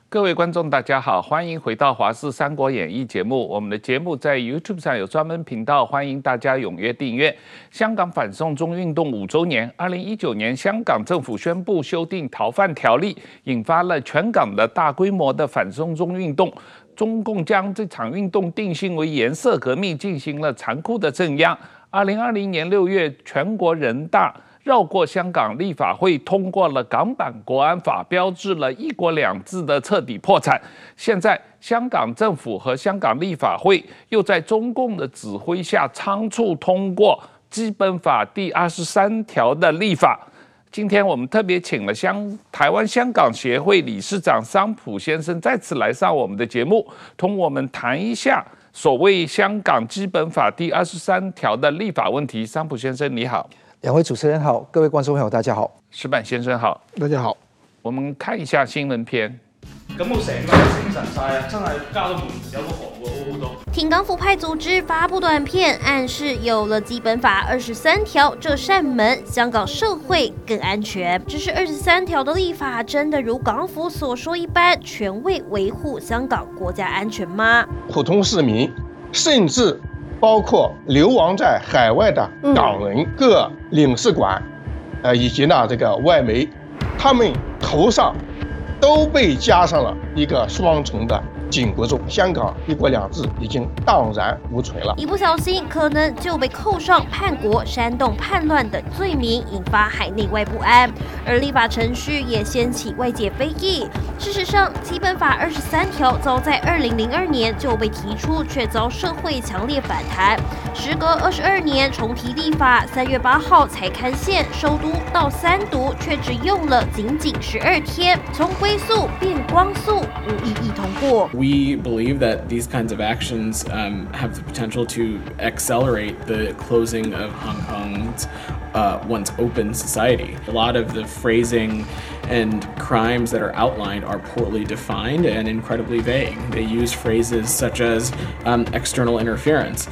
各位观众，大家好，欢迎回到《华视三国演义》节目。我们的节目在 YouTube 上有专门频道，欢迎大家踊跃订阅。香港反送中运动5周年，2019年香港政府宣布修订逃犯条例，引发了全港的大规模的反送中运动。中共将这场运动定性为颜色革命，进行了残酷的镇压。2020年6月，全国人大绕过香港立法会通过了港版国安法，标志了一国两制的彻底破产。现在香港政府和香港立法会又在中共的指挥下仓促通过基本法第23条的立法。今天我们特别请了台湾香港协会理事长桑普先生再次来上我们的节目，同我们谈一下所谓香港基本法第23条的立法问题。桑普先生你好。 两位主持人好，各位观众朋友大家好。 石板先生好， 大家好。 我們看一下新聞片。 咁我成個人精神晒啊，真係加到門有個韓國好好多。 挺港府派組織發布短片，暗示有了基本法23條這扇門，香港社會更安全。只是23條的立法真的如港府所說一般，全為維護香港國家安全嗎？ 普通市民，甚至包括流亡在海外的港人、各領事館，以及呢這個外媒，他們頭上都被加上了一個雙重的緊箍咒，香港一國兩制已經蕩然無存了。 一不小心可能就被扣上叛國、煽動叛亂的罪名，引發海內外不安。而立法程序也掀起外界非議。事實上，基本法23條早在2002年就被提出，卻遭社會強烈反彈。時隔22年重提立法，3月8號才刊憲，首讀到3讀卻只用了僅12天，從歸宿變光速，無異議通過。 We believe that these kinds of actions have the potential to accelerate the closing of Hong Kong's once open society. A lot of the phrasing and crimes that are outlined are poorly defined and incredibly vague. They use phrases such as external interference,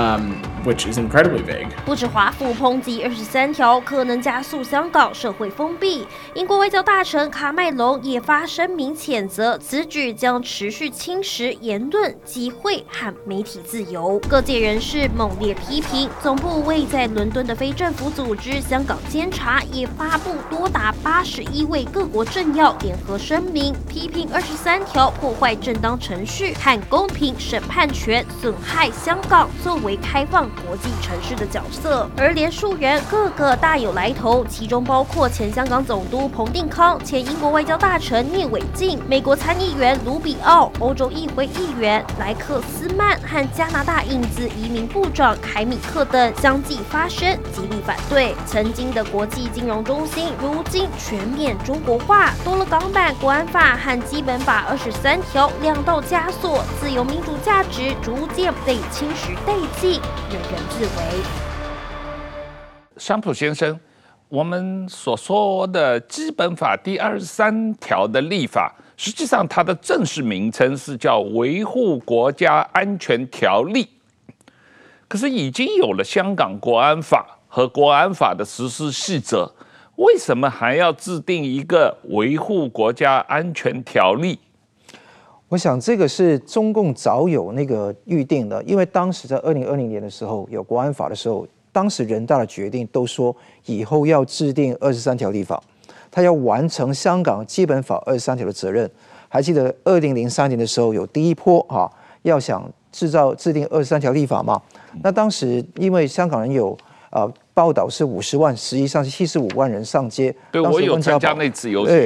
which is incredibly vague. 不止華府抨擊23條可能加速香港社會封閉，英國外交大臣卡麥隆也發聲明譴責此舉將持續侵蝕言論、集會和媒體自由。各界人士猛烈批評，總部位在倫敦的非政府組織香港監察也發布多達81位各國政要聯合聲明，批評23條破壞正當程序和公平審判權，損害香港作為開放國際城市的角色。而連署人個個大有來頭，其中包括前香港總督彭定康、前英國外交大臣聶偉進、美國參議員盧比奧、歐洲議會議員萊克斯曼和加拿大影子移民部長凱米克等相繼發聲，極力反對。曾經的國際金融中心，如今全面中國化，多了港版國安法和基本法23條兩道枷鎖，自由民主價值逐漸被侵蝕殆盡，人人自危。 桑普先生，我們所說的基本法第23條的立法，實際上它的正式名稱是叫維護國家安全條例，可是已經有了香港國安法和國安法的實施細則，為什麼還要制定一個維護國家安全條例？ 我想這個是中共早有那個預定的，因為當時在2020年的時候有國安法的時候，當時人大的決定都說以後要制定23條立法，他要完成香港基本法23條的責任。還記得2003年的時候有第一波要想制定23條立法嘛？那當時因為香港人有報道是50萬，實際上是75萬人上街。 對，我有參加那次遊行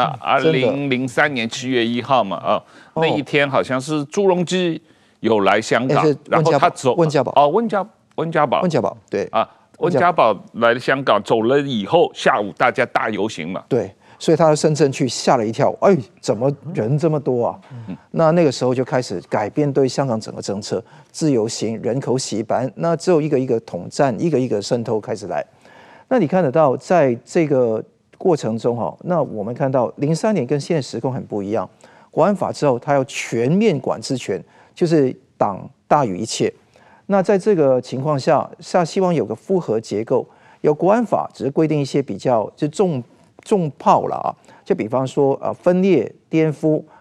，2003年7月1號嘛，那一天好像是朱鎔基有來香港，然後他走溫家寶溫家寶對啊，溫家寶來香港走了以後，下午大家大遊行嘛， 對。所以他到深圳去嚇了一跳，哎，怎麼人這麼多啊？那個時候就開始改變對香港整個政策，自由行、人口洗版，那只有一個一個統戰，一個一個滲透開始來。那你看得到，在這個過程中那我們看到03年跟現在時空很不一樣。國安法之後，它要全面管制權，就是黨大於一切。那在這個情況下，希望有個複合結構，有國安法只是規定一些比較就重炮了就比方說分裂、顛覆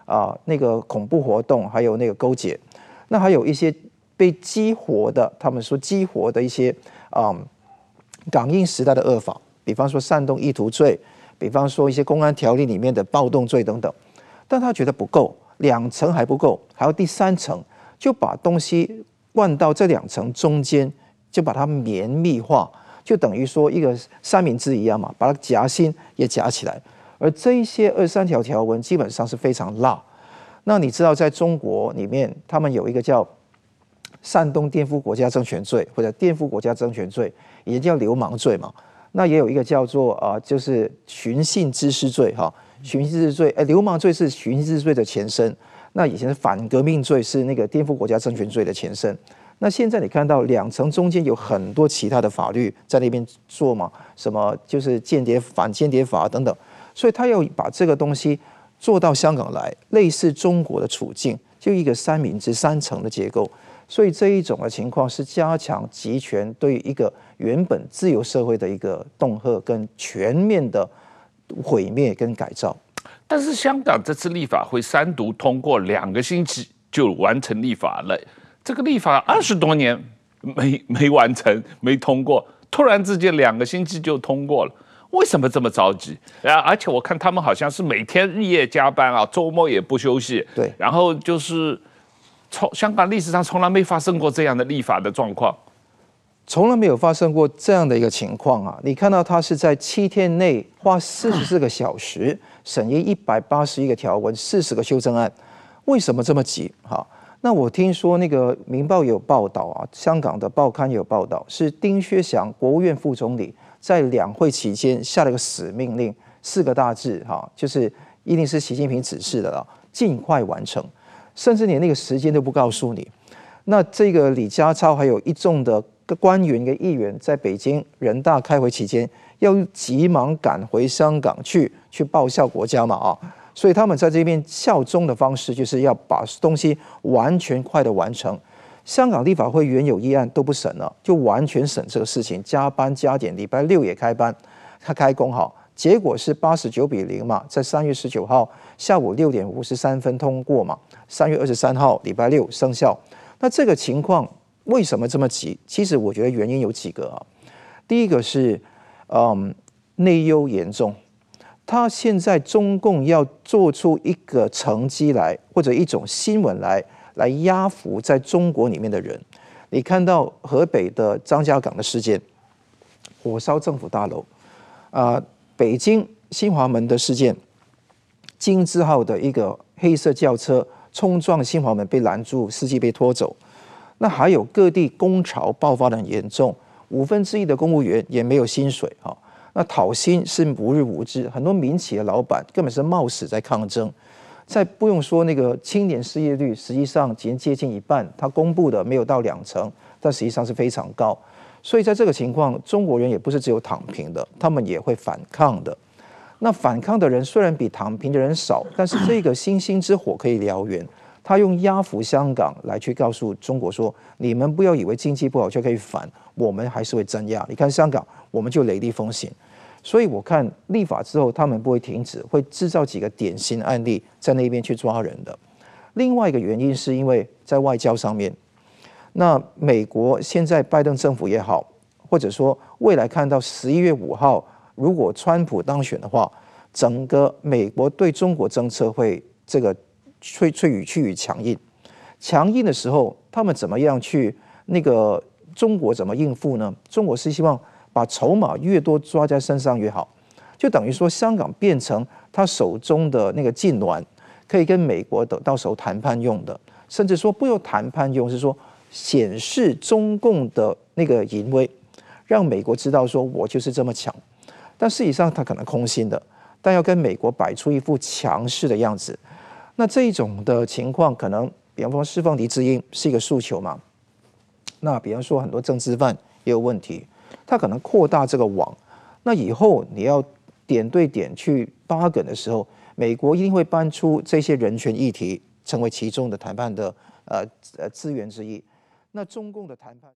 那个恐怖活动，还有那个勾结，那还有一些被激活的，他们说激活的一些港英时代的恶法，比方说煽动意图罪，比方说一些公安条例里面的暴动罪等等，但他觉得不够，2层还不够，还有第3层，就把东西灌到这2层中间，就把它绵密化，就等于说一个三明治一样嘛，把它夹心也夹起来。而这一些23条条文基本上是非常辣。那你知道，在中国里面，他们有一个叫煽动颠覆国家政权罪，或者颠覆国家政权罪，也叫流氓罪嘛。那也有一个叫做就是寻衅滋事罪哈，寻衅滋事罪，流氓罪是寻衅滋事罪的前身。那以前是反革命罪，是那个颠覆国家政权罪的前身。那现在你看到2层中间有很多其他的法律在那边做嘛，什么就是反间谍法等等。所以他要把这个东西做到香港来，类似中国的处境，就一个三明治3层的结构。所以这一种的情况是加强集权对一个原本自由社会的一个恫吓跟全面的毁灭跟改造。 但是香港这次立法会3读通过2个星期就完成立法了，这个立法20多年没完成没通过，突然之间2个星期就通过了。为什么这么着急？而且我看他们好像是每天日夜加班啊，周末也不休息。 对， 然后就是香港历史上从来没发生过这样的立法的状况， 从来没有发生过这样的一个情况啊！你看到他是在7天内花44个小时审议181个条文，40个修正案，为什么这么急？哈，那我听说那个《明报》有报道啊，香港的报刊有报道，是丁薛祥国务院副总理在2会期间下了个死命令，4个大字哈，就是一定是习近平指示的了，尽快完成，甚至连那个时间都不告诉你。那这个李家超还有一众的官员跟议员在北京人大开会期间，要急忙赶回香港去报效国家嘛啊，所以他们在这边效忠的方式就是要把东西完全快的完成。香港立法会原有议案都不审了，就完全审这个事情，加班加点，礼拜6也开工哈，结果是89-0嘛，在3月19号下午6点53分通过嘛，3月23号礼拜6生效。那这个情况为什么这么急？其实我觉得原因有几个啊。第一个是内忧严重，他现在中共要做出一个成绩来，或者一种新闻来压服在中国里面的人。你看到河北的张家港的事件，火烧政府大楼，北京新华门的事件，金字号的一个黑色轿车冲撞新华门被拦住，司机被拖走。那还有各地工潮爆发得很严重，1/5的公务员也没有薪水哈。那讨薪是无日无之，很多民企的老板根本是冒死在抗争。再不用说那个青年失业率，实际上已经接近1半，他公布的没有到2成，但实际上是非常高。所以在这个情况，中国人也不是只有躺平的，他们也会反抗的。那反抗的人虽然比躺平的人少，但是这个星星之火可以燎原。他用压服香港来去告诉中国说，你们不要以为经济不好就可以反，我们还是会镇压。你看香港，我们就雷厉风行。所以我看立法之后，他们不会停止，会制造几个典型案例在那边去抓人的。另外一个原因是因为在外交上面，那美国现在拜登政府也好，或者说未来看到11月5号，如果川普当选的话，整个美国对中国政策会趋于强硬。强硬的时候，他们怎么样去中国怎么应付呢？中国是希望把筹码越多抓在身上越好，就等于说香港变成他手中的那个痉挛，可以跟美国到时候谈判用的，甚至说不用谈判用，是说显示中共的那个淫威，让美国知道说我就是这么强。但事实上他可能空心的，但要跟美国摆出一副强势的样子。那这一种的情况，可能比方说释放黎智英是一个诉求嘛，那比方说很多政治犯也有问题，他可能扩大这个网。那以后你要点对点去扒梗的时候，美国一定会搬出这些人权议题，成为其中的谈判的资源之一。那中共的谈判。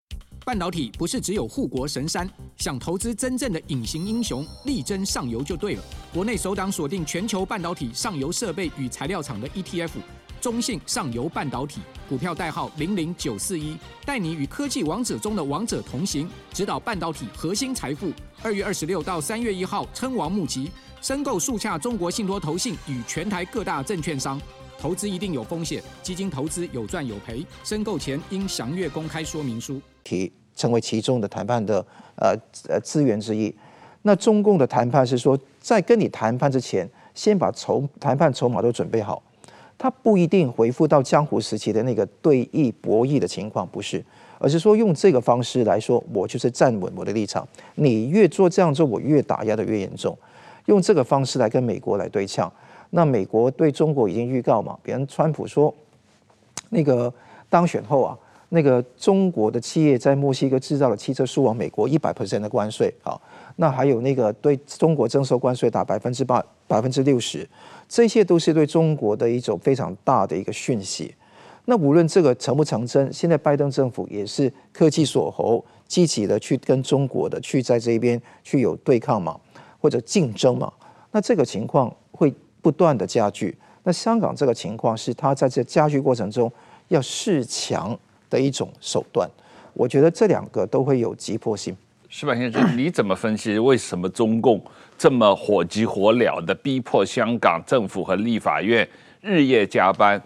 半导体不是只有护国神山，想投资真正的隐形英雄，力争上游就对了。国内首档锁定全球半导体上游设备与材料厂的 ETF， 中信上游半导体，股票代号00941，带你与科技王者中的王者同行，指导半导体核心财富。2月26到3月1号称王募集，申购速洽中国信托投信与全台各大证券商。投资一定有风险，基金投资有赚有赔，申购前应详阅公开说明书。 成为其中的谈判的资源之一。那中共的谈判是说，在跟你谈判之前，先把谈判筹码都准备好。它不一定回复到江湖时期的那个对弈博弈的情况，不是，而是说用这个方式来说，我就是站稳我的立场。你越做这样做，我越打压的越严重。用这个方式来跟美国来对呛。那美国对中国已经预告嘛，比如川普说，那个当选后啊，那个中国的企业在墨西哥制造的汽车输往美国100%的关税，好，那还有那个对中国征收关税达8%、60%，这些都是对中国的一种非常大的一个讯息。那无论这个成不成真，现在拜登政府也是科技锁喉，积极的去跟中国的去在这边去有对抗嘛，或者竞争嘛，那这个情况会不断的加剧。那香港这个情况是它在这加剧过程中要示强的一种手段，我觉得这两个都会有急迫性。 矢板先生，你怎么分析为什么中共这么火急火燎的逼迫香港政府和立法院日夜加班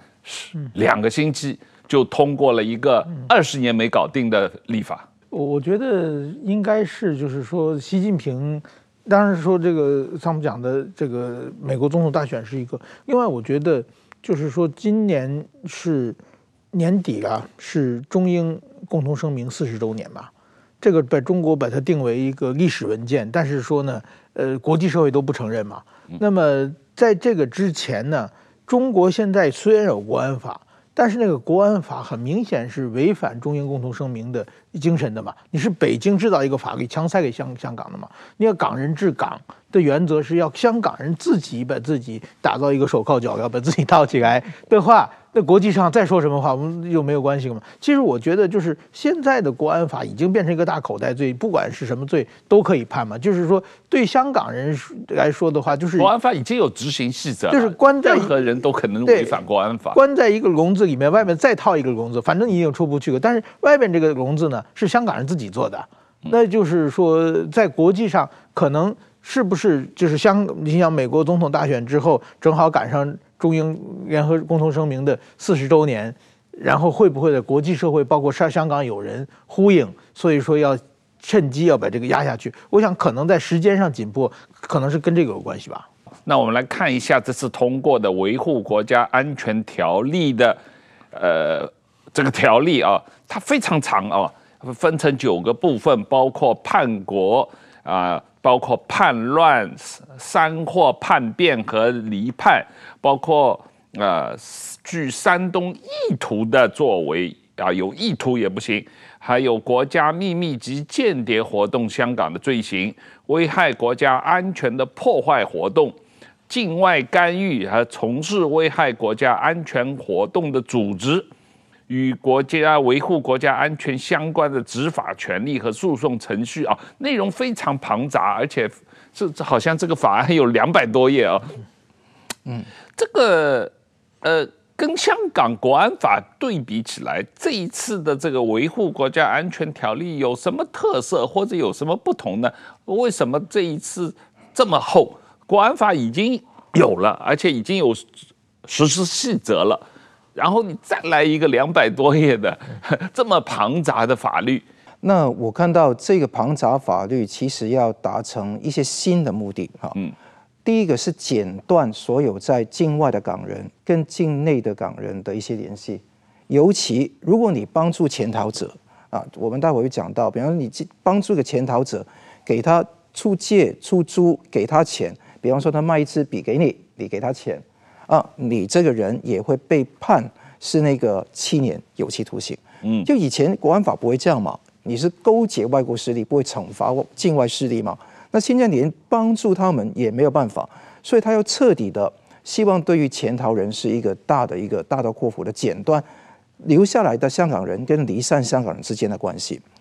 ，2个星期就通过了一个20年没搞定的立法？ 我觉得应该是就是说习近平。当然说这个像我们讲的这个美国总统大选是一个，另外我觉得就是说今年是年底啊，是中英共同声明40周年嘛，这个在中国把它定为一个历史文件，但是说呢，国际社会都不承认嘛。那么在这个之前呢，中国现在虽然有国安法，但是那个国安法很明显是违反中英共同声明的精神的嘛，你是北京制造一个法律强塞给香港的嘛，你要港人治港的原则是要香港人自己把自己打造一个手铐脚镣，把自己套起来的话，那国际上再说什么话，我们又没有关系了嘛。其实我觉得就是现在的国安法已经变成一个大口袋罪，不管是什么罪都可以判嘛。就是说对香港人来说的话，就是国安法已经有执行细则了， 就是关在任何人都可能违反国安法， 关在一个笼子里面，外面再套一个笼子，反正你已经出不去了。但是外面这个笼子呢，是香港人自己做的，那就是说在国际上可能是不是就是你想美国总统大选之后，正好赶上中英联合共同声明的40周年，然后会不会在国际社会，包括香港有人呼应，所以说要趁机要把这个压下去？我想可能在时间上紧迫，可能是跟这个有关系吧。 那我们来看一下这次通过的维护国家安全条例的这个条例啊，它非常长啊，分成9个部分，包括叛国包括叛乱、煽惑叛变和离叛，包括具煽动意图的作为有意图也不行，还有国家秘密及间谍活动香港的罪行，危害国家安全的破坏活动，境外干预和从事危害国家安全活动的组织，与国家维护国家安全相关的执法权利和诉讼程序啊，内容非常庞杂，而且好像这个法案有200多页啊。这个跟香港国安法对比起来，这一次的这个维护国家安全条例有什么特色，或者有什么不同呢？为什么这一次这么厚？国安法已经有了，而且已经有实施细则了，然后你再来一个200多页的这么庞杂的法律。 那我看到这个庞杂法律其实要达成一些新的目的哈。第一个是剪断所有在境外的港人跟境内的港人的一些联系，尤其如果你帮助潜逃者我们待会会讲到，比方说你帮助一个潜逃者，给他出借出租，给他钱，比方说他卖一支笔给你，你给他钱你这个人也会被判是那个7年有期徒刑。就以前国安法不会这样嘛，你是勾结外国势力，不会惩罚境外势力嘛。那现在连帮助他们也没有办法，所以他要彻底的希望对于潜逃人是一个大刀阔斧的剪断留下来的香港人跟离散香港人之间的关系。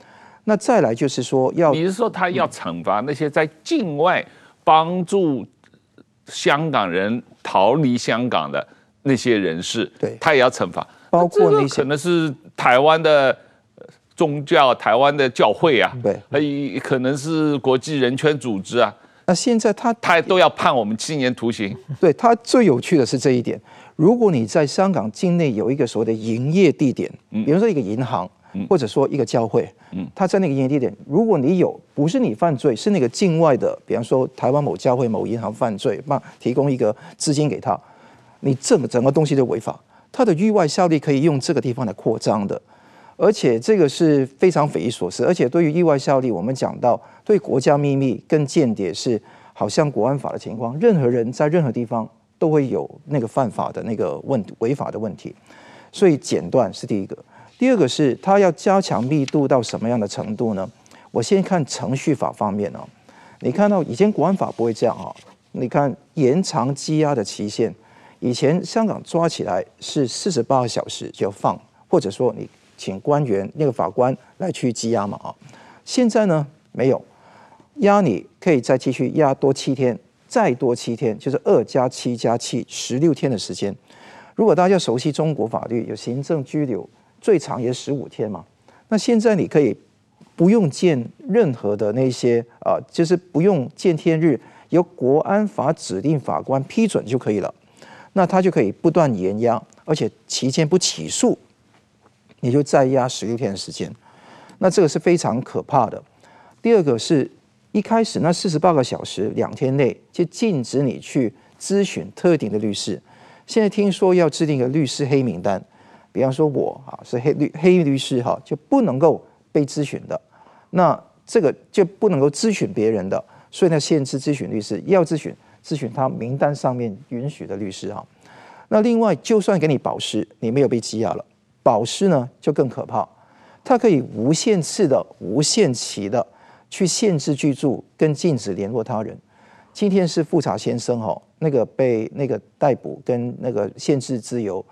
那再来就是说你是说他要惩罚那些在境外帮助香港人逃离香港的那些人士？ 对， 他也要惩罚， 包括那些可能是台湾的宗教、台湾的教会啊， 对， 可能是国际人权组织啊。 那现在他都要判我们7年徒刑。 对，他最有趣的是这一点。如果你在香港境内有一个所谓的营业地点，比如说一个银行，或者说一个教会，他在那个营业地点，如果你有不是你犯罪，是那个境外的，比方说台湾某教会、某银行犯罪，提供一个资金给他，你整个东西都违法，他的域外效力可以用这个地方来扩张的。而且这个是非常匪夷所思，而且对于域外效力，我们讲到对国家秘密跟间谍是好像国安法的情况，任何人在任何地方都会有那个犯法的那个违法的问题，所以剪断是第一个。第二个是它要加强密度到什么样的程度呢？我先看程序法方面哦，你看到以前国安法不会这样啊，你看延长羁押的期限，以前香港抓起来是48个小时就放，或者说你请官员那个法官来去羁押嘛啊，现在呢没有，押你可以再继续押多7天，再多7天，就是2+7+7，16天的时间。如果大家熟悉中国法律，有行政拘留，最长也15天嘛。那现在你可以不用见任何的那些就是不用见天日，由国安法指定法官批准就可以了。那他就可以不断延押，而且期间不起诉，你就再押16天的时间。那这个是非常可怕的。第二个是一开始那48个小时2天内就禁止你去咨询特定的律师，现在听说要制定一个律师黑名单，比方说我是黑律师就不能够被咨询的，那这个就不能够咨询别人的，所以呢限制咨询律师，要咨询他名单上面允许的律师那另外就算给你保释，你没有被羁押了，保释呢就更可怕，它可以无限次的、无限期的去限制居住跟禁止联络他人。今天是富察先生那个被那个逮捕跟那个限制自由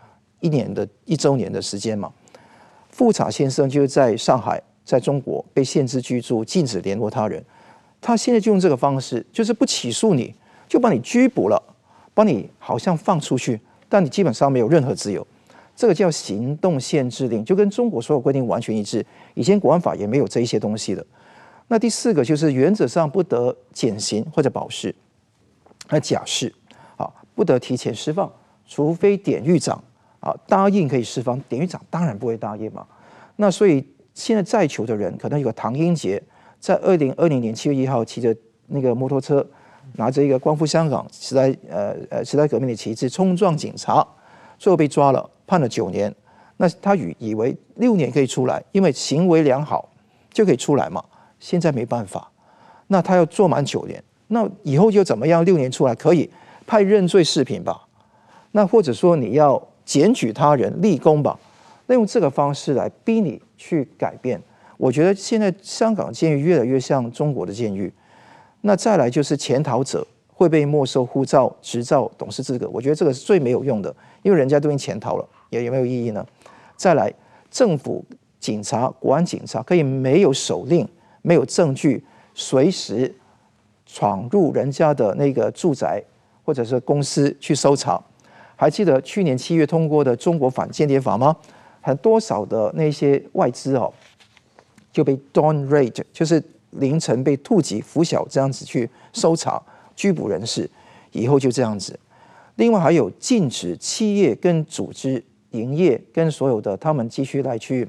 1周年的时间嘛。富察先生就是在上海，在中国被限制居住、禁止联络他人。他现在就用这个方式，就是不起诉你，就把你拘捕了，把你好像放出去，但你基本上没有任何自由。这个叫行动限制令，就跟中国所有规定完全一致。以前国安法也没有这一些东西的。那第4个就是原则上不得减刑或者保释，假释不得提前释放，除非典狱长答应可以释放，典狱长当然不会答应嘛。那所以现在在囚的人，可能有个唐英杰，在2020年7月1号骑着那个摩托车，拿着一个光复香港时代革命的旗帜冲撞警察，最后被抓了，判了9年。那他以为6年可以出来，因为行为良好就可以出来嘛。现在没办法，那他要做满9年，那以后就怎么样？6年出来可以拍认罪视频吧，那或者说你要检举他人立功吧，那用这个方式来逼你去改变。我觉得现在香港监狱越来越像中国的监狱。那再来就是潜逃者会被没收护照、执照、董事资格，我觉得这个是最没有用的，因为人家都已经潜逃了，也有没有意义呢？再来，政府警察、国安警察可以没有手令、没有证据，随时闯入人家的那个住宅或者是公司去搜查。还记得去年7月通过的中国反间谍法吗？很多少的那些外资就被 dawn raid， 就是凌晨被突击拂晓这样子去搜查拘捕人士，以后就这样子。另外还有禁止企业跟组织营业，跟所有的他们继续来去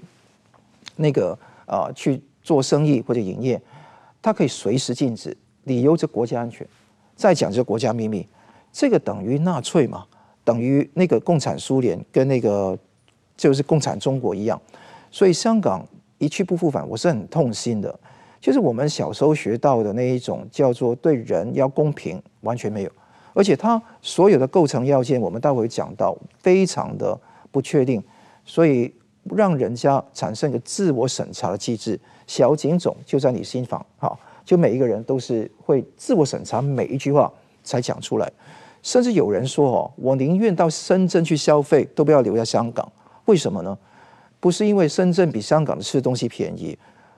去做生意或者营业，它可以随时禁止，理由是国家安全，再讲就是国家秘密，这个等于纳粹嘛，等于那个共产苏联跟那个就是共产中国一样，所以香港一去不复返，我是很痛心的。就是我们小时候学到的那一种叫做对人要公平，完全没有，而且它所有的构成要件，我们待会讲到，非常的不确定，所以让人家产生一个自我审查的机制。小警总就在你心房，就每一个人都是会自我审查每一句话才讲出来，甚至有人说我宁愿到深圳去消费，都不要留在香港。为什么呢？不是因为深圳比香港的吃的东西便宜，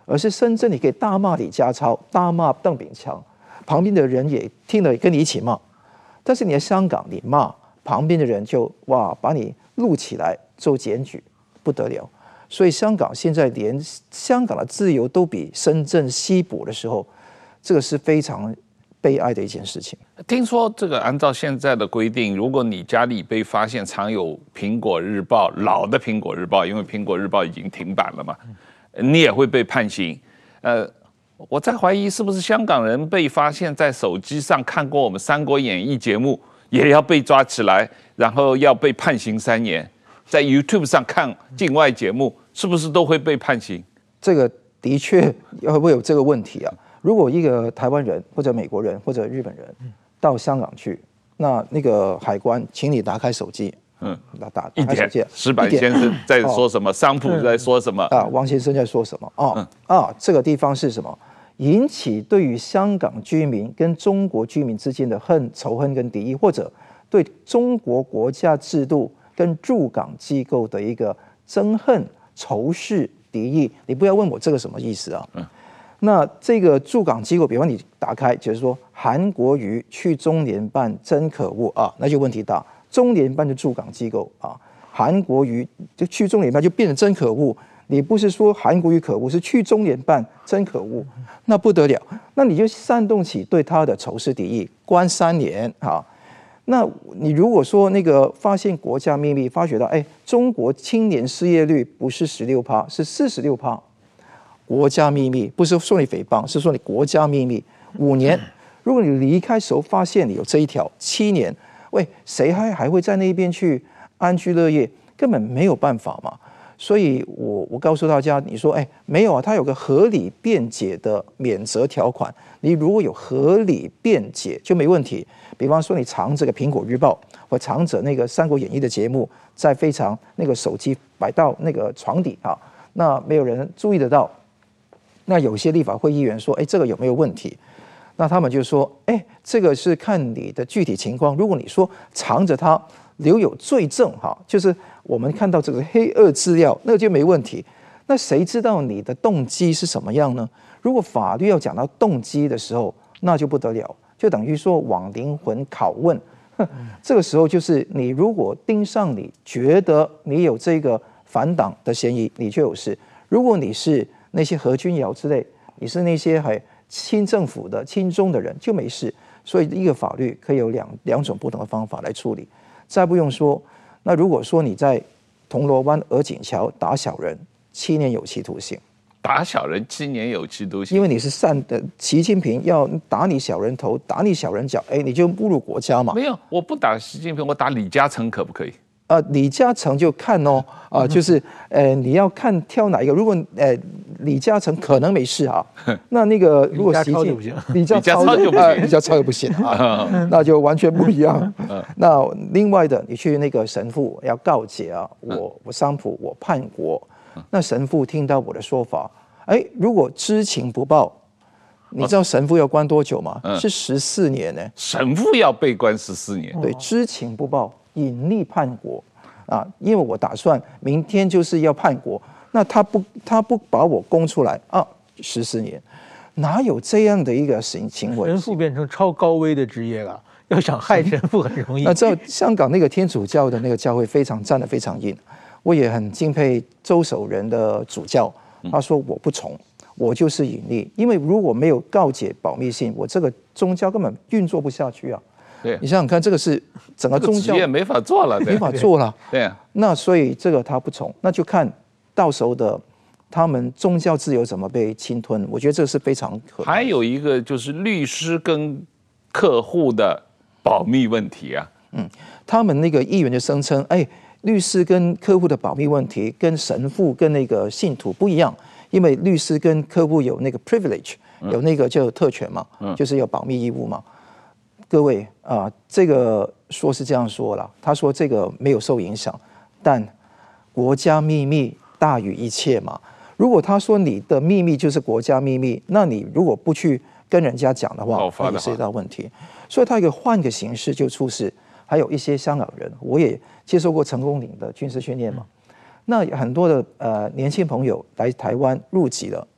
而是深圳你可以大骂李家超，大骂邓炳强，旁边的人也听了跟你一起骂。但是你在香港，你骂旁边的人就哇把你录起来做检举，不得了。所以香港现在连香港的自由都比深圳稀薄的时候，这个是非常悲哀的一件事情。 听说这个按照现在的规定，如果你家里被发现藏有苹果日报，老的苹果日报，因为苹果日报已经停版了嘛，你也会被判刑。我在怀疑是不是香港人被发现在手机上看过我们《三国演义》节目，也要被抓起来，然后要被判刑3年。在 YouTube 上看境外节目，是不是都会被判刑？ 这个的确会有这个问题啊。如果一个台湾人或者美国人或者日本人到香港去，那个海关请你打开手机，打开手机。 石板先生在说什么？商铺在说什么？ 王先生在说什么？这个地方是什么？引起对于香港居民跟中国居民之间的仇恨跟敌意，或者对中国国家制度跟驻港机构的一个憎恨、仇视、敌意。你不要问我这个什么意思啊？那这个驻港机构，比方你打开，就是说韩国瑜去中联办真可恶啊，那就问题大。中联办的驻港机构啊，韩国瑜就去中联办就变成真可恶。你不是说韩国瑜可恶，是去中联办真可恶，那不得了。那你就煽动起对他的仇视敌意，关3年啊。那你如果说那个发现国家秘密，发觉到中国青年失业率不是16%，是46%。国家秘密不是说你诽谤，是说你国家秘密5年。如果你离开时候发现你有这一条7年，谁还会在那边去安居乐业？根本没有办法嘛。所以我告诉大家，你说没有啊，它有个合理辩解的免责条款。你如果有合理辩解就没问题。比方说你藏着个苹果日报，或藏着那个《三国演义》的节目，在非常那个手机摆到那个床底啊，那没有人注意得到。那有些立法会议员说，这个有没有问题？那他们就说，这个是看你的具体情况。如果你说藏着它留有罪证哈，就是我们看到这个黑恶资料，那个就没问题。那谁知道你的动机是什么样呢？如果法律要讲到动机的时候，那就不得了，就等于说往灵魂拷问。这个时候就是你如果盯上你觉得你有这个反党的嫌疑，你就有事。如果你是那些何君尧之类，你是那些亲政府的亲中的人，就没事。所以一个法律可以有两种不同的方法来处理。再不用说，那如果说你在铜锣湾鹅颈桥打小人，7年有期徒刑。 打小人7年有期徒刑， 因为你是习近平要打你小人头，打你小人脚，你就侮辱国家嘛。 没有，我不打习近平，我打李嘉诚可不可以？ 李嘉诚就看哦，就是你要看挑哪一个。如果李嘉诚可能没事啊，那个如果习近平李家超就不行，李家超又不行啊，那就完全不一样。那另外的，你去那个神父要告解啊，我商普我叛国，那神父听到我的说法，如果知情不报。你知道神父要关多久吗？是14年呢。 神父要被关14年？ 对，知情不报，隐匿叛国啊！因为我打算明天就是要叛国，那他不把我供出来啊，14年，哪有这样的一个行为？ 神父变成超高危的职业了，要想害神父很容易。 那知道香港那个天主教的那个教会站得非常硬，我也很敬佩周守仁的主教，他说我不从。我就是隐匿，因为如果没有告解保密性，我这个宗教根本运作不下去啊。 对， 你想想看，这个是整个宗教也没法做了， 没法做了。 对， 那所以这个他不从，那就看到时候的他们宗教自由怎么被侵吞。我觉得这是非常可怕。 还有一个就是律师跟客户的保密问题啊。 他们那个议员就声称，律师跟客户的保密问题跟神父跟那个信徒不一样。因为律师跟客户有那个 privilege， 有那个就特权嘛，就是有保密义务嘛。各位这个说是这样说了，他说这个没有受影响，但国家秘密大于一切嘛。如果他说你的秘密就是国家秘密，那你如果不去跟人家讲的话，也是一道问题。所以他换个形式就出事。还有一些香港人，我也接受过成功岭的军事训练嘛。那很多的年轻朋友来台湾入籍了啊，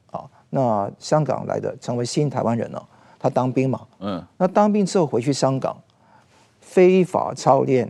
那香港来的成为新台湾人了，他当兵嘛，那当兵之后回去香港，非法操练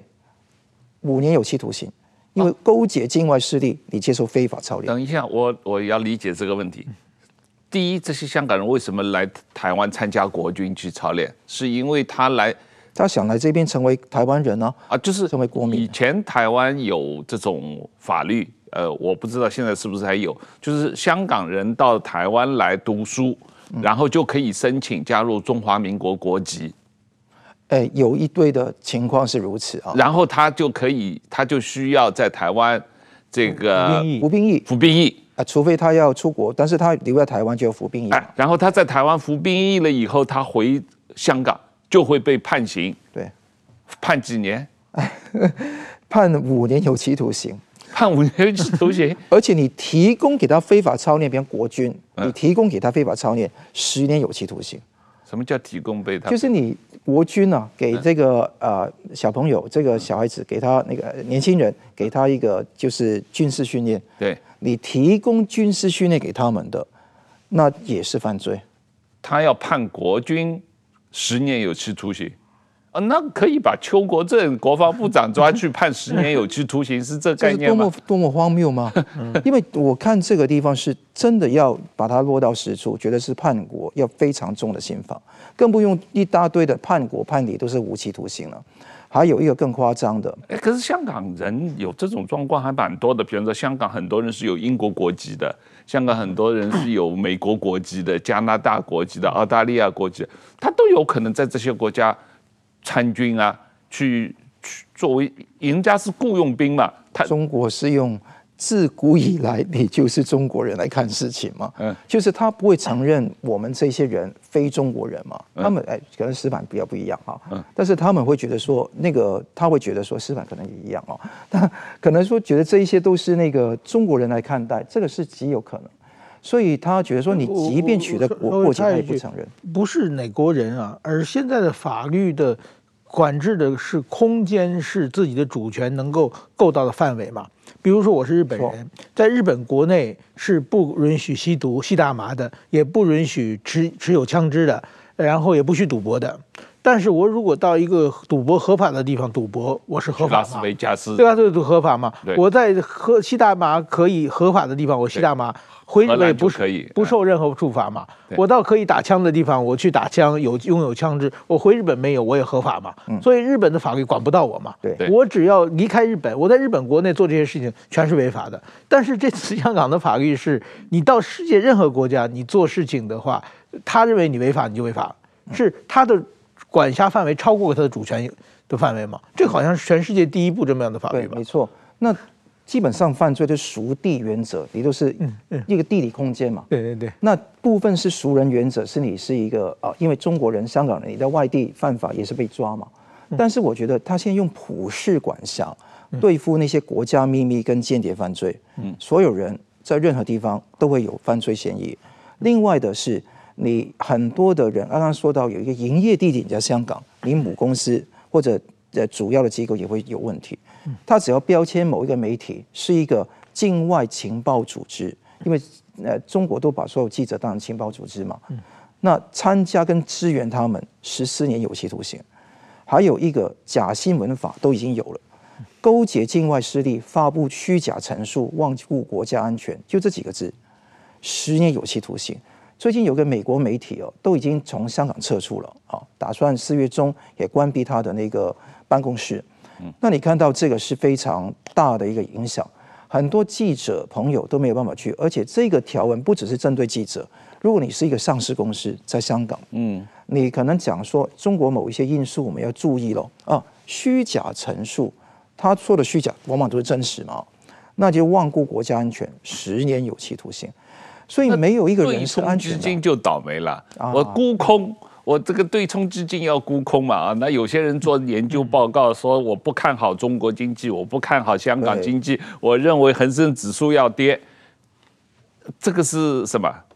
，5年有期徒刑，因为勾结境外势力，你接受非法操练。 等一下，我要理解这个问题。第一，这些香港人为什么来台湾参加国军去操练？是因为他想来这边成为台湾人啊， 就是成为国民。 以前台湾有这种法律，我不知道现在是不是还有，就是香港人到台湾来读书，然后就可以申请加入中华民国国籍。 有一堆的情况是如此啊， 然后他就需要在台湾这个服兵役除非他要出国，但是他留在台湾就要服兵役。 然后他在台湾服兵役了以后，他回香港就会被判刑。 对， 判几年？ 判5年有期徒刑。 判5年有期徒刑， 而且你提供给他非法操练，比方国军，你提供给他非法操练，10年有期徒刑。 什么叫提供被他？ 就是你国军啊，给这个小朋友，这个小孩子，给他那个年轻人，给他一个就是军事训练。 对， 你提供军事训练给他们的，那也是犯罪。 他要判国军10年有期徒刑。那可以把邱国正国防部长抓去判10年有期徒刑，是这概念吗？ 多么荒谬吗？因为我看这个地方是真的要把它落到实处，觉得是叛国要非常重的刑罚，更不用一大堆的叛国叛离都是无期徒刑了。还有一个更夸张的， 可是香港人有这种状况还蛮多的，比如说香港很多人是有英国国籍的，香港很多人是有美国国籍的、加拿大国籍的、澳大利亚国籍的，他都有可能在这些国家参军啊，去作为人家是雇佣兵嘛。 中国是用自古以来你就是中国人来看事情嘛，就是他不会承认我们这些人非中国人嘛。他们可能石板比较不一样哈，但是他们会觉得说他会觉得说石板可能也一样哦，他可能说觉得这一些都是那个中国人来看待，这个是极有可能。所以他觉得说，你即便取得国籍，他也不承认。 不是哪国人啊，而现在的法律的管制的是空间，是自己的主权能够够到的范围嘛。比如说我是日本人，在日本国内是不允许吸毒、吸大麻的，也不允许持有枪支的，然后也不许赌博的。但是我如果到一个赌博合法的地方赌博，我是合法嘛？ 拉斯维加斯， 对吧？这合法嘛？我在吸大麻可以合法的地方，我吸大麻。回日本不受任何处罚嘛？我到可以打枪的地方，我去打枪，拥有枪支，我回日本没有，我也合法嘛？所以日本的法律管不到我嘛？我只要离开日本，我在日本国内做这些事情全是违法的。但是这次香港的法律是，你到世界任何国家，你做事情的话，他认为你违法，你就违法，是他的管辖范围超过他的主权的范围嘛？这好像是全世界第一部这么样的法律吧？ 没错。那基本上犯罪的孰地原则，你都是一个地理空间嘛。 对。 那部分是孰人原则，是你是一个因为中国人、香港人，你在外地犯法也是被抓嘛。但是我觉得他现在用普世管辖对付那些国家秘密跟间谍犯罪，所有人在任何地方都会有犯罪嫌疑。另外的是，你很多的人刚刚说到有一个营业地点在香港，你母公司或者主要的机构也会有问题。他只要标签某一个媒体是一个境外情报组织，因为中国都把所有记者当成情报组织嘛，那参加跟支援他们14年有期徒刑。还有一个假新闻法都已经有了，勾结境外势力发布虚假陈述，罔顾国家安全，就这几个字，10年有期徒刑。最近有个美国媒体都已经从香港撤出了打算4月中也关闭他的那个办公室。那你看到这个是非常大的一个影响，很多记者朋友都没有办法去，而且这个条文不只是针对记者，如果你是一个上市公司在香港，你可能讲说中国某一些因素我们要注意咯虚假陈述，他说的虚假往往都是真实嘛，那就罔顾国家安全，10年有期徒刑。所以没有一个人是安全的。 对冲基金就倒霉了，我沽空。我这个对冲基金要沽空嘛那有些人做研究报告说我不看好中国经济，我不看好香港经济，我认为恒生指数要跌，这个是什么？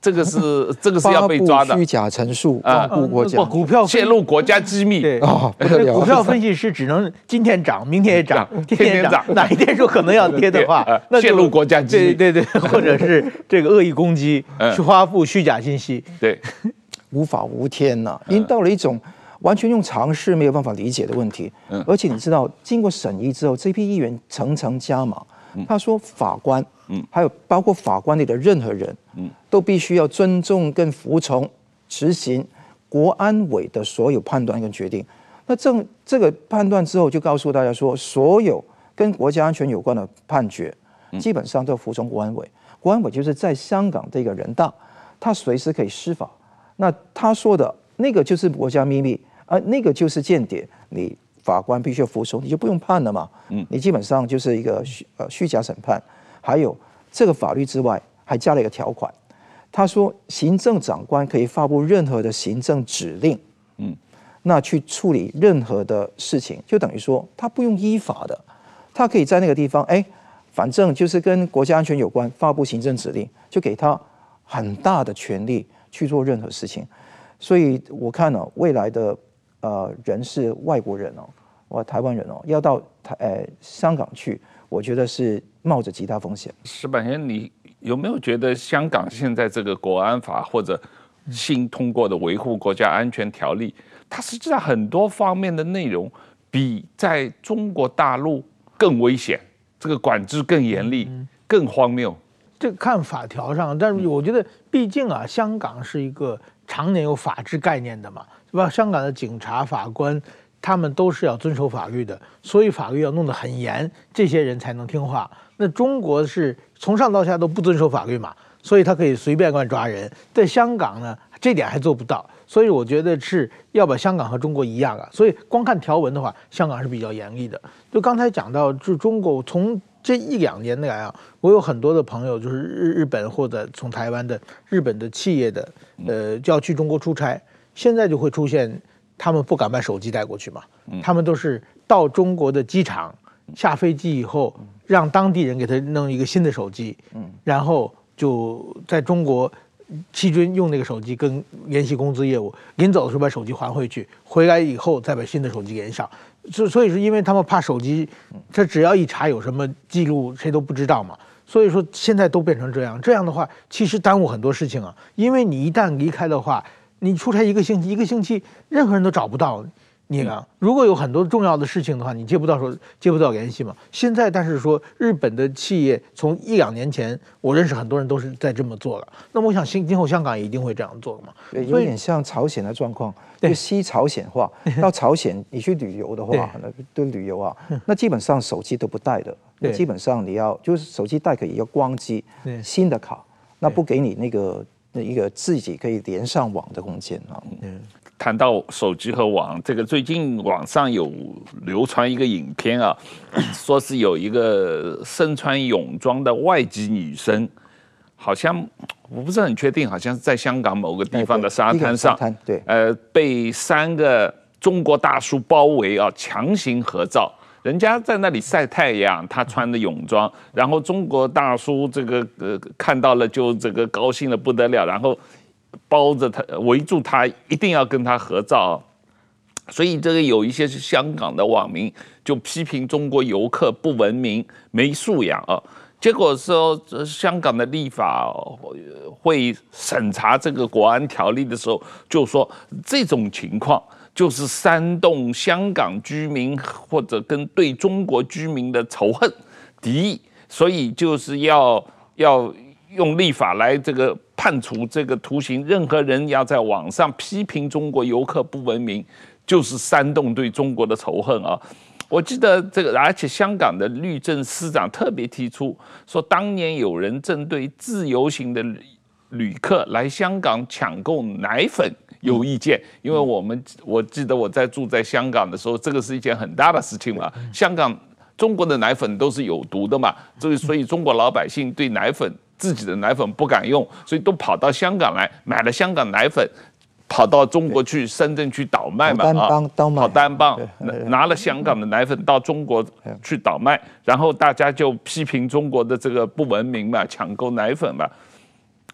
这个是要被抓的。 发布虚假陈述，罔顾国家， 股票泄露国家机密。 对股票分析师只能今天涨，明天也涨，天天涨，哪一天说可能要跌的话，那泄露国家机密。 对，或者是这个恶意攻击，去发布虚假信息。 对， 无法无天呐，已经到了一种完全用常识没有办法理解的问题。而且你知道，经过审议之后，这批议员层层加码。他说，法官，还有包括法官里的任何人，都必须要尊重跟服从执行国安委的所有判断跟决定。那这个判断之后，就告诉大家说，所有跟国家安全有关的判决，基本上都服从国安委。国安委就是在香港的一个人大，他随时可以施法。那他说的那个就是国家秘密，那个就是间谍，你法官必须要服从，你就不用判了嘛。你基本上就是一个虚假审判。还有这个法律之外，还加了一个条款，他说行政长官可以发布任何的行政指令，那去处理任何的事情，就等于说他不用依法的，他可以在那个地方，反正就是跟国家安全有关，发布行政指令，就给他很大的权力去做任何事情。所以我看呢，未来的人是外国人台湾人要到香港去，我觉得是冒着极大风险。 石板先，你有没有觉得香港现在这个国安法或者新通过的维护国家安全条例，它实际上很多方面的内容比在中国大陆更危险，这个管制更严厉，更荒谬？ 这看法条上，但是我觉得，毕竟香港是一个常年有法治概念的嘛，是吧？香港的警察、法官，他们都是要遵守法律的，所以法律要弄得很严，这些人才能听话。那中国是从上到下都不遵守法律嘛，所以他可以随便乱抓人。在香港呢，这点还做不到，所以我觉得是要把香港和中国一样所以光看条文的话，香港是比较严厉的。就刚才讲到，就中国从这1-2年来我有很多的朋友，就是日本或者从台湾的日本的企业的，就要去中国出差，现在就会出现他们不敢把手机带过去嘛，他们都是到中国的机场下飞机以后，让当地人给他弄一个新的手机，然后就在中国期间用那个手机跟联系公司业务，临走的时候把手机还回去，回来以后再把新的手机连上。所以是因为他们怕手机，他只要一查有什么记录，谁都不知道嘛。所以说现在都变成这样的话，其实耽误很多事情因为你一旦离开的话，你出差一个星期，任何人都找不到你如果有很多重要的事情的话，你接不到联系嘛。现在但是说日本的企业从1-2年前，我认识很多人都是在这么做了。那么我想今后香港也一定会这样做嘛。 对，有点像朝鲜的状况，就西朝鲜化。到朝鲜你去旅游的话，对旅游那基本上手机都不带的，基本上你要就是手机带可以要光机，新的卡，那不给你那一个自己可以连上网的空间谈到手机和网，这个最近网上有流传一个影片说是有一个身穿泳装的外籍女生，好像我不是很确定，好像是在香港某个地方的沙滩上，被3个中国大叔包围强行合照。人家在那里晒太阳，他穿的泳装，然后中国大叔这个看到了就这个高兴的不得了，然后包着他围住他，一定要跟他合照。所以这个有一些是香港的网民就批评中国游客不文明、没素养结果说香港的立法会审查这个国安条例的时候，就说这种情况就是煽动香港居民或者跟对中国居民的仇恨敌意，所以就是要用立法来这个判处这个徒刑，任何人要在网上批评中国游客不文明，就是煽动对中国的仇恨我记得这个，而且香港的律政司长特别提出说，当年有人针对自由行的旅客来香港抢购奶粉有意见，因为我记得我住在香港的时候，这个是一件很大的事情嘛。香港中国的奶粉都是有毒的嘛，所以中国老百姓对自己的奶粉不敢用，所以都跑到香港来买了香港奶粉，跑到中国去深圳去倒卖嘛跑单帮拿了香港的奶粉到中国去倒卖，然后大家就批评中国的这个不文明嘛，抢购奶粉嘛。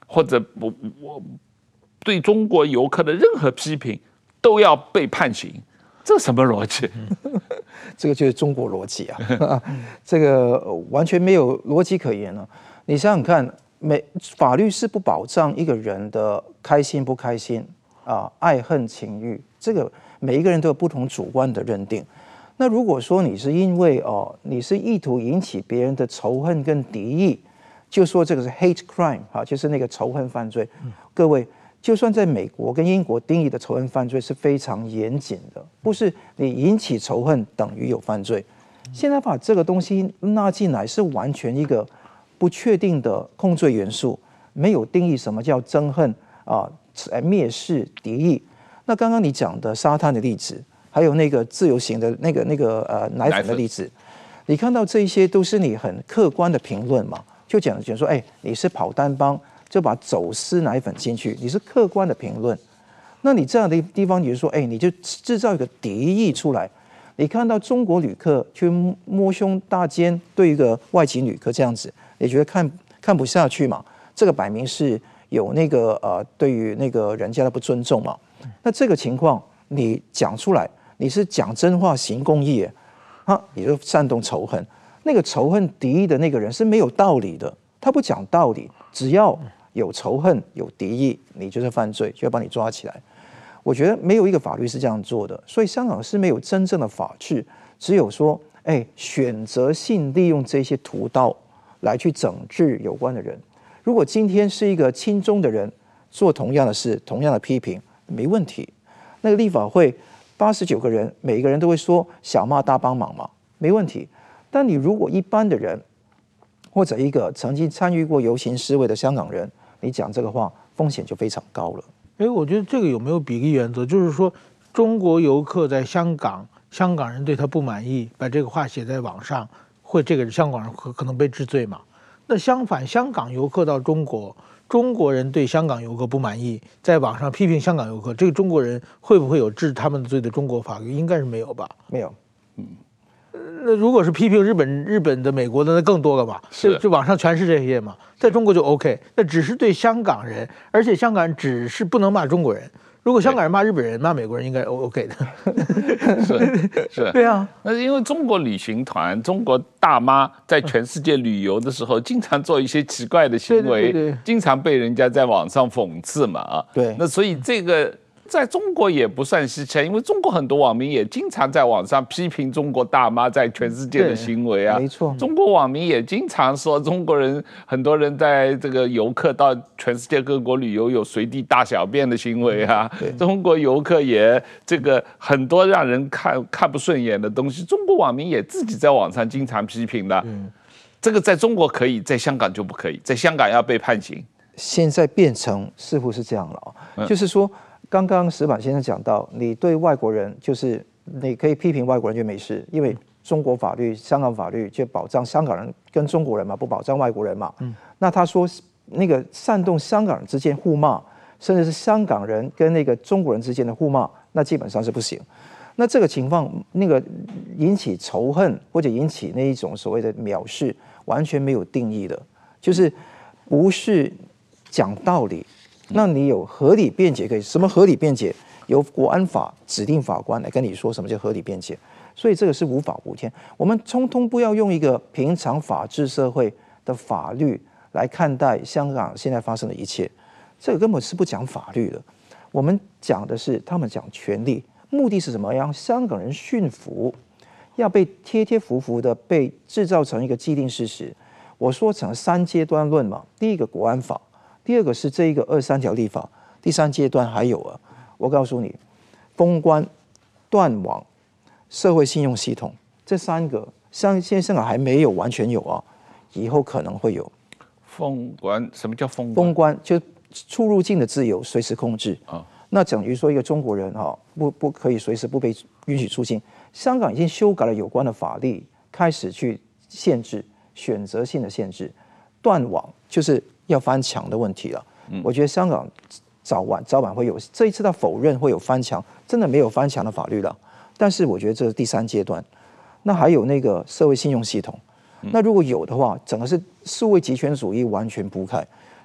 或者我对中国游客的任何批评都要被判刑，这什么逻辑？ 这个就是中国逻辑啊，这个完全没有逻辑可言了。你想想看，法律是不保障一个人的开心不开心啊，爱恨情欲，这个每一个人都有不同主观的认定。那如果说你是因为你是意图引起别人的仇恨跟敌意，就说这个是 hate crime 啊，就是那个仇恨犯罪。各位，就算在美国跟英国定义的仇恨犯罪是非常严谨的，不是你引起仇恨等于有犯罪。现在把这个东西纳进来，是完全一个不确定的控罪元素，没有定义什么叫憎恨啊、蔑视、敌意。那刚刚你讲的沙滩的例子，还有那个自由行的那个奶粉的例子，你看到这一些都是你很客观的评论嘛？就讲说，你是跑单帮，就把走私奶粉进去，你是客观的评论。那你这样的地方，你就说，你就制造一个敌意出来。你看到中国旅客去摸胸搭肩对一个外籍旅客这样子，你觉得看不下去嘛？这个摆明是有那个对于那个人家的不尊重嘛。那这个情况你讲出来，你是讲真话行公义，你就煽动仇恨。那个仇恨敌意的那个人是没有道理的，他不讲道理，只要有仇恨有敌意，你就是犯罪，就要把你抓起来。我觉得没有一个法律是这样做的，所以香港是没有真正的法治，只有说，选择性利用这些途道来去整治有关的人。如果今天是一个亲中的人做同样的事，同样的批评，没问题。那个立法会89个人，每一个人都会说小骂大帮忙嘛，没问题。但你如果一般的人，或者一个曾经参与过游行示威的香港人，你讲这个话，风险就非常高了。 我觉得这个有没有比例原则？就是说，中国游客在香港，香港人对他不满意，把这个话写在网上，这个香港人可能被治罪嘛？那相反，香港游客到中国，中国人对香港游客不满意，在网上批评香港游客，这个中国人会不会有治他们罪的中国法律？应该是没有吧？ 没有。 那如果是批评日本的、美国的，那更多了嘛？就网上全是这些嘛。在中国就 OK， 那只是对香港人，而且香港人只是不能骂中国人。如果香港人骂日本人、骂美国人，应该 OK 的。 是， 对啊。 那是因为中国旅行团、中国大妈在全世界旅游的时候，经常做一些奇怪的行为， 对， 经常被人家在网上讽刺嘛对。 那所以这个在中国也不算稀奇，因为中国很多网民也经常在网上批评中国大妈在全世界的行为啊。 没错。 中国网民也经常说中国人很多人在这个游客到全世界各国旅游有随地大小便的行为啊。中国游客也这个很多让人看不顺眼的东西，中国网民也自己在网上经常批评的。这个在中国可以，在香港就不可以，在香港要被判刑。 现在变成似乎是这样了就是说。刚刚石板先生讲到，你对外国人就是你可以批评外国人就没事，因为中国法律、香港法律就保障香港人跟中国人嘛，不保障外国人嘛。那他说那个煽动香港人之间互骂，甚至是香港人跟那个中国人之间的互骂，那基本上是不行。那这个情况，那个引起仇恨或者引起那一种所谓的藐视，完全没有定义的，就是不是讲道理。那你有合理辩解可以，什么合理辩解？由国安法指定法官来跟你说什么叫合理辩解，所以这个是无法无天。我们通通不要用一个平常法治社会的法律来看待香港现在发生的一切，这个根本是不讲法律的。我们讲的是他们讲权利，目的是什么？让香港人驯服，要被贴贴服服的被制造成一个既定事实。我说成3阶段论嘛，第一个国安法。第二个是这一个23条立法，第3阶段还有我告诉你，封关、断网、社会信用系统这3个，现在香港还没有完全有以后可能会有。 封关，什么叫封关？ 封关就出入境的自由随时控制那等于说一个中国人不可以随时不被允许出境。香港已经修改了有关的法律，开始去限制选择性的限制，断网就是要翻墙的问题了。我觉得香港早晚会有，这一次他否认会有翻墙，真的没有翻墙的法律了。但是我觉得这是第3阶段。那还有那个社会信用系统，那如果有的话，整个是数位极权主义完全铺开。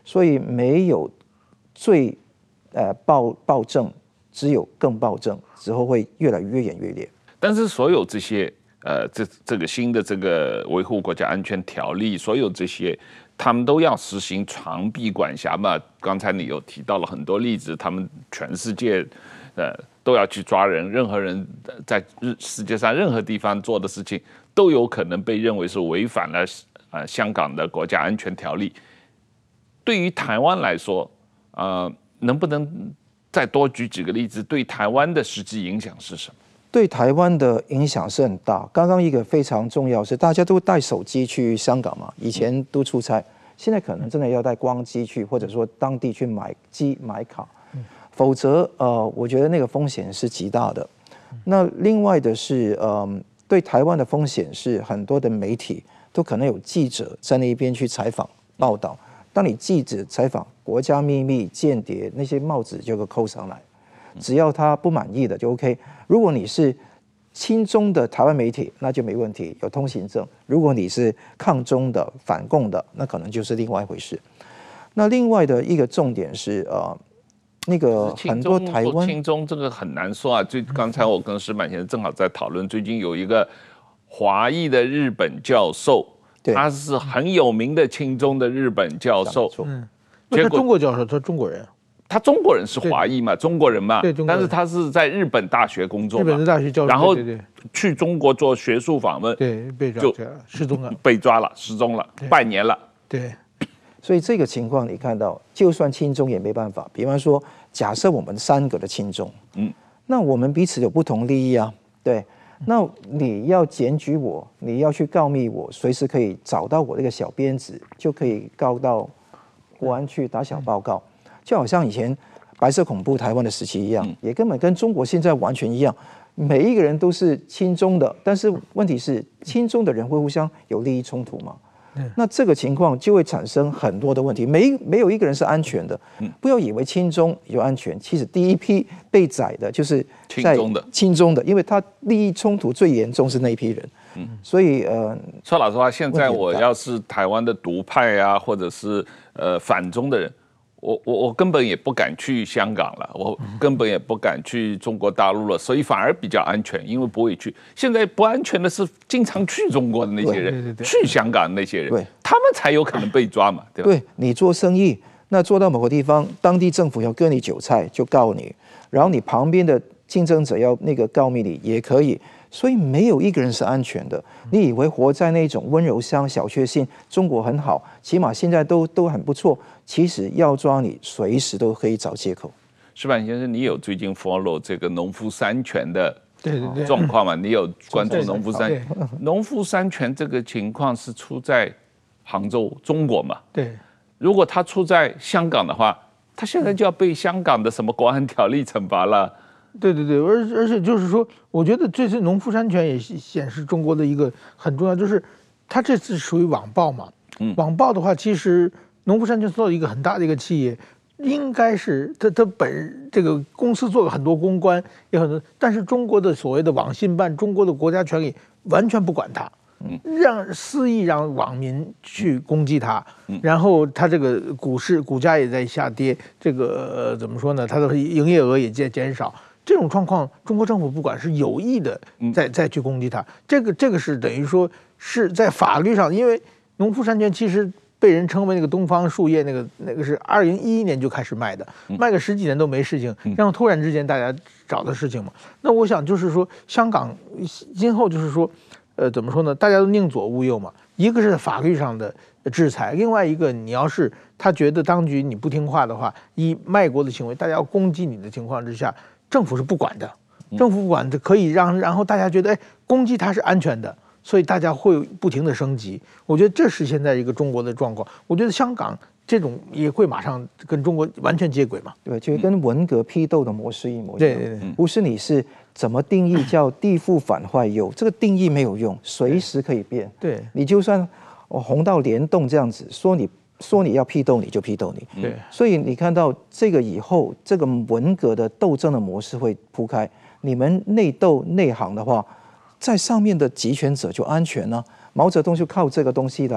所以没有最暴政，只有更暴政，之后会越来越演越烈。 但是所有这些这个新的这个维护国家安全条例，所有这些他们都要实行长臂管辖嘛。刚才你有提到了很多例子，他们全世界都要去抓人，任何人在世界上任何地方做的事情都有可能被认为是违反了香港的国家安全条例。对于台湾来说，能不能再多举几个例子？对台湾的实际影响是什么？ 对台湾的影响是很大。刚刚一个非常重要是，大家都带手机去香港嘛，以前都出差，现在可能真的要带光机去，或者说当地去买机买卡，否则我觉得那个风险是极大的。那另外的是，对台湾的风险是很多的媒体都可能有记者在那边去采访报道。当你记者采访国家秘密、间谍，那些帽子就会扣上来，只要他不满意的就 OK。如果你是亲中的台湾媒体，那就没问题，有通行证；如果你是抗中的、反共的，那可能就是另外一回事。那另外的一个重点是，那个很多台湾亲中这个很难说啊。刚才我跟石板先生正好在讨论，最近有一个华裔的日本教授。他是很有名的亲中的日本教授， 他中国教授，他中国人， 他中国人是华裔嘛，中国人嘛，但是他是在日本大学工作嘛， 日本的大学教授， 然后去中国做学术访问， 对，被抓失踪了， 被抓了，失踪了，半年了， 对， 所以这个情况你看到，就算亲中也没办法。比方说，假设我们3个的亲中，那我们彼此有不同利益啊，对。那你要检举我，你要去告密我，随时可以找到我这个小鞭子，就可以告到国安去打小报告，就好像以前白色恐怖台湾的时期一样，也根本跟中国现在完全一样，每一个人都是亲中的，但是问题是亲中的人会互相有利益冲突吗？那这个情况就会产生很多的问题，没有一个人是安全的。不要以为亲中有安全，其实第一批被宰的就是在亲中的，因为他利益冲突最严重是那一批人。所以说老实话，现在我要是台湾的独派啊，或者是反中的人，我根本也不敢去香港了，我根本也不敢去中国大陆了，所以反而比较安全，因为不会去。现在不安全的是经常去中国的那些人，去香港的那些人，他们才有可能被抓嘛，对吧？ 对，你做生意，那做到某个地方，当地政府要割你韭菜，就告你，然后你旁边的竞争者要那个告密你也可以。所以没有一个人是安全的。你以为活在那种温柔乡小确幸，中国很好，起码现在都很不错。其实要抓你，随时都可以找借口。 石板先生，你有最近 follow 这个农夫山泉的状况吗？你有关注农夫山泉？农夫山泉这个情况是出在杭州，中国嘛？ 对。 如果他出在香港的话，他现在就要被香港的什么国安条例惩罚了。 对，而且就是说，我觉得这次农夫山泉也显示中国的一个很重要，就是它这次属于网暴嘛。网暴的话，其实农夫山泉做了一个很大的一个企业，应该是它这个公司做了很多公关，也很多，但是中国的所谓的网信办，中国的国家权力完全不管它。肆意让网民去攻击它，然后它这个股价也在下跌，这个怎么说呢？它的营业额也在减少。这种状况，中国政府不管是有意的再去攻击它，这个是等于说是在法律上，因为农夫山泉其实被人称为那个东方树叶，那个是2011年就开始卖的，卖个10几年都没事情，然后突然之间大家找的事情嘛。那我想就是说，香港今后就是说，怎么说呢？大家都宁左勿右嘛。一个是法律上的制裁，另外一个你要是他觉得当局你不听话的话，以卖国的行为，大家要攻击你的情况之下，政府是不管的。政府不管的可以然后大家觉得攻击它是安全的，所以大家会不停的升级。我觉得这是现在一个中国的状况。我觉得香港这种也会马上跟中国完全接轨嘛。 对，就跟文革批斗的模式一模一样。对，不是你是怎么定义叫地富反坏右，这个定义没有用，随时可以变。 对， 你就算红到联动这样子，说你要批斗你就批斗你。 对， 所以你看到这个以后，这个文革的斗争的模式会铺开。你们内斗内行的话，在上面的集权者就安全了。毛泽东就靠这个东西来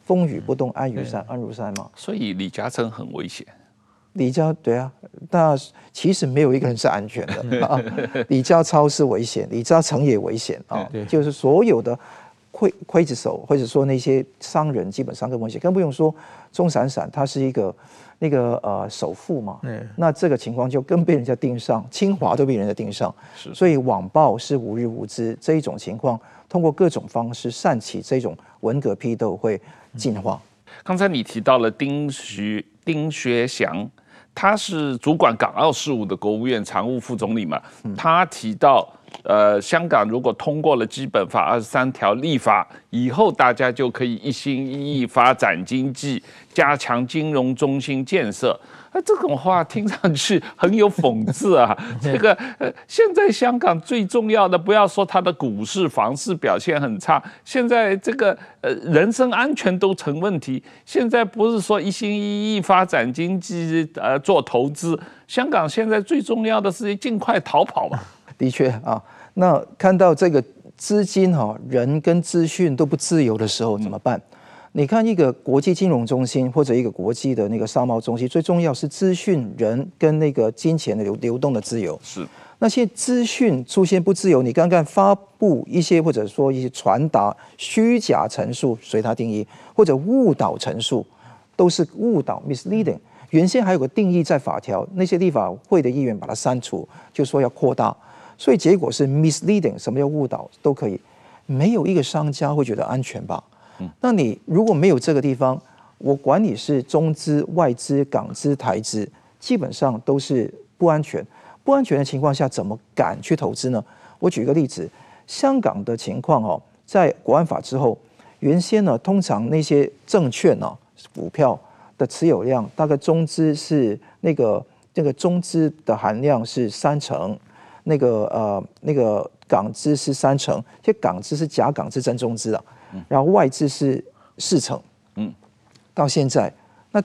风雨不动安如山嘛。 所以李嘉诚很危险。 李家对啊，那其实没有一个人是安全的啊。李家超是危险，李嘉诚也危险啊。就是所有的刽子手或者说那些商人，基本上更危险，更不用说钟闪闪，他是一个首富嘛。那这个情况就更被人家盯上，清华都被人家盯上。所以网暴是无日无之，这一种情况通过各种方式煽起这种文革批斗会进化。 刚才你提到了丁薛祥，他是主管港澳事务的国务院常务副总理嘛，他提到，香港如果通过了基本法23条立法以后，大家就可以一心一意发展经济，加强金融中心建设。这种话听上去很有讽刺啊！这个现在香港最重要的，不要说它的股市、房市表现很差，现在这个人身安全都成问题。现在不是说一心一意发展经济，做投资，香港现在最重要的是尽快逃跑吧。 的确啊，那看到这个资金人跟资讯都不自由的时候怎么办？你看一个国际金融中心或者一个国际的那个商贸中心，最重要是资讯、人跟那个金钱的流动的自由。 是那些资讯出现不自由，你刚刚发布一些或者说一些传达虚假陈述，随它定义，或者误导陈述，都是误导 misleading。原先还有个定义在法条，那些立法会的议员把它删除，就说要扩大，所以结果是 misleading。什么叫误导都可以，没有一个商家会觉得安全吧？那你如果没有这个地方，我管你是中资、外资、港资、台资，基本上都是不安全。不安全的情况下，怎么敢去投资呢？我举个例子，香港的情况在国安法之后，原先呢，通常那些证券股票的持有量，大概中资是那个中资的含量是30%，那个港资是30%，这港资是假港资真中资啊。然后外资是4%，到现在那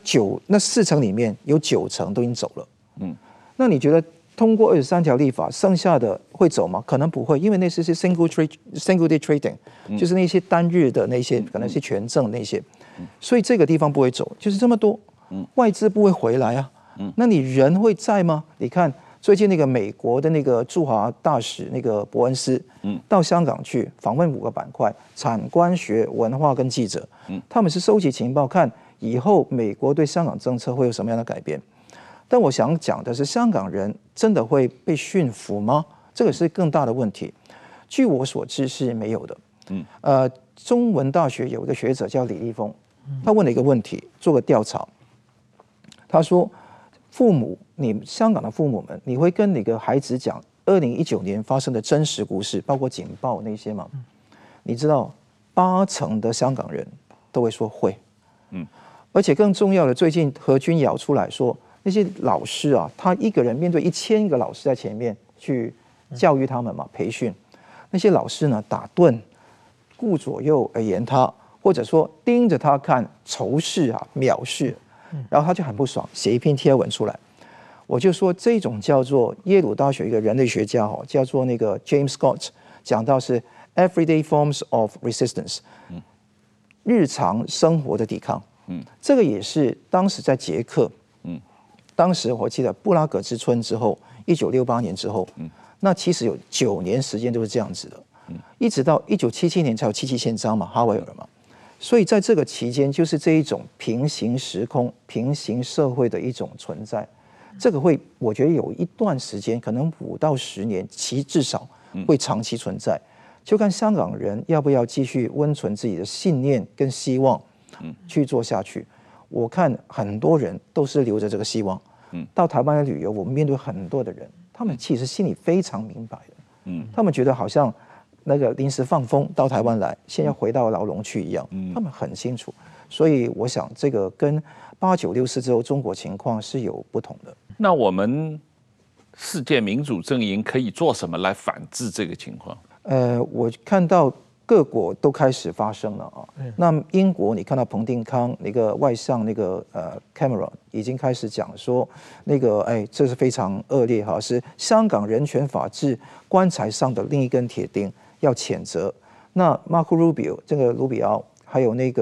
4%里面有9%都已经走了，那你觉得通过23条立法，剩下的会走吗？可能不会，因为那是 single day trading，就是那些单日的那些可能是权证那些，所以这个地方不会走，就是这么多，外资不会回来啊，那你人会在吗？你看。最近那个美国的那个驻华大使那个伯恩斯，到香港去访问5个板块：产官学、文化跟记者。他们是收集情报，看以后美国对香港政策会有什么样的改变。但我想讲的是，香港人真的会被驯服吗？这个是更大的问题。据我所知是没有的。中文大学有一个学者叫李立峰，他问了一个问题，做个调查。他说：父母，你香港的父母们，你会跟哪个孩子讲2019年发生的真实故事，包括警报那些吗？你知道，80%的香港人都会说会。而且更重要的，最近何君尧出来说，那些老师啊，他一个人面对1000个老师在前面去教育他们嘛，培训那些老师呢，打盹、顾左右而言他，或者说盯着他看，仇视啊、藐视。然后他就很不爽，写一篇贴文出来。我就说这种叫做耶鲁大学一个人类学家叫做那个 James Scott 讲到是 everyday forms of resistance，日常生活的抵抗。这个也是当时在捷克，当时我记得布拉格之春之后，1968年之后，那其实有9年时间都是这样子的，一直到1977年才有77宪章嘛，哈维尔嘛。所以在这个期间，就是这一种平行时空、平行社会的一种存在。这个会，我觉得有一段时间，可能5到10年，至少会长期存在。就看香港人要不要继续温存自己的信念跟希望，去做下去。我看很多人都是留着这个希望。到台湾来旅游，我们面对很多的人，他们其实心里非常明白的。他们觉得好像。那个临时放风到台湾来，现在回到牢笼去一样，他们很清楚，所以我想这个跟8964之后中国情况是有不同的。 那我们世界民主阵营可以做什么来反制这个情况？ 我看到各国都开始发生了啊。那英国你看到彭定康那个外相那个Cameron 已经开始讲说那个这是非常恶劣哈，是香港人权法治棺材上的另一根铁钉。要谴责。那 Marco Rubio 这个卢比奥，还有那个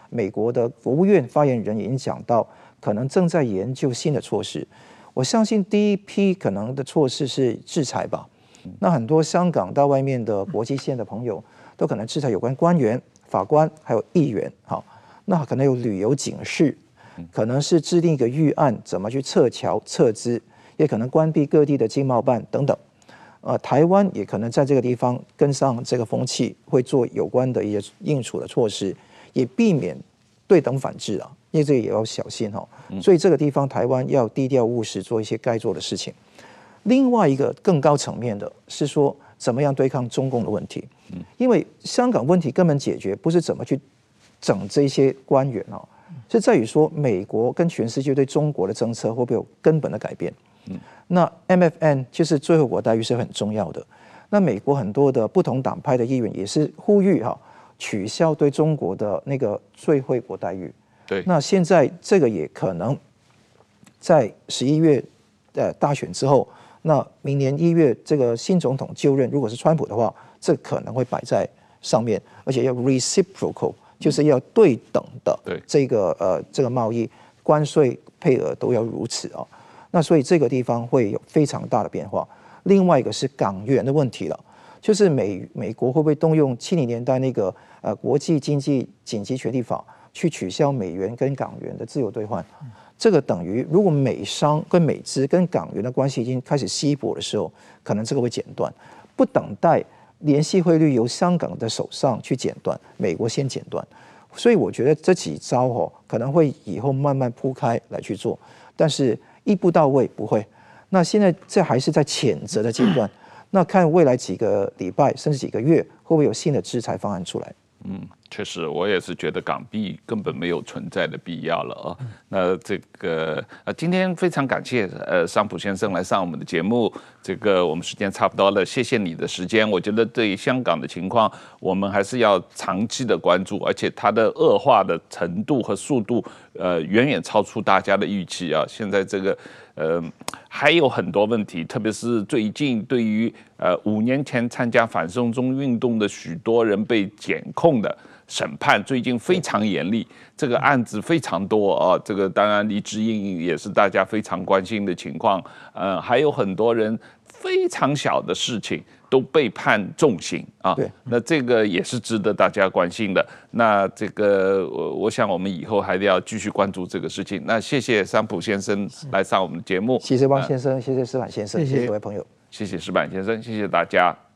美国的国务院发言人已经讲到，可能正在研究新的措施。我相信第一批可能的措施是制裁吧。那很多香港到外面的国际线的朋友，都可能制裁有关官员、法官还有议员。好，那可能有旅游警示，可能是制定一个预案，怎么去撤侨、撤资，也可能关闭各地的经贸办等等。台湾也可能在这个地方跟上这个风气，会做有关的一些应处的措施，也避免对等反制啊，因为这个也要小心哈。所以这个地方台湾要低调务实，做一些该做的事情。另外一个更高层面的是说，怎么样对抗中共的问题？因为香港问题根本解决不是怎么去整这些官员啊，是在于说美国跟全世界对中国的政策会不会有根本的改变？那 MFN 就是最惠国待遇是很重要的。那美国很多的不同党派的议员也是呼吁取消对中国的那个最惠国待遇。 对， 那现在这个也可能在11月大选之后，那明年1月这个新总统就任，如果是川普的话，这可能会摆在上面，而且要 reciprocal， 就是要对等的这个贸易关税配额都要如此啊。那所以这个地方会有非常大的变化。另外一个是港元的问题了，就是美国会不会动用70年代那个国际经济紧急权利法去取消美元跟港元的自由兑换？这个等于如果美商跟美资跟港元的关系已经开始稀薄的时候，可能这个会剪断，不等待联系汇率由香港的手上去剪断，美国先剪断。所以我觉得这几招可能会以后慢慢铺开来去做，但是一步到位不会。那现在这还是在谴责的阶段，那看未来几个礼拜甚至几个月会不会有新的制裁方案出来？ 确实，我也是觉得港币根本没有存在的必要了啊。那这个今天非常感谢桑普先生来上我们的节目，这个我们时间差不多了，谢谢你的时间。我觉得对于香港的情况，我们还是要长期的关注，而且它的恶化的程度和速度，远远超出大家的预期啊。现在这个还有很多问题，特别是最近对于5年前参加反送中运动的许多人被检控的审判，最近非常严厉，这个案子非常多啊。这个当然黎智英也是大家非常关心的情况，还有很多人非常小的事情都被判重刑啊。 对， 那这个也是值得大家关心的。那这个我想我们以后还要继续关注这个事情。那谢谢桑普先生来上我们的节目， 谢谢汪先生，谢谢施柏先生，谢谢各位朋友， 谢谢施柏先生，谢谢大家。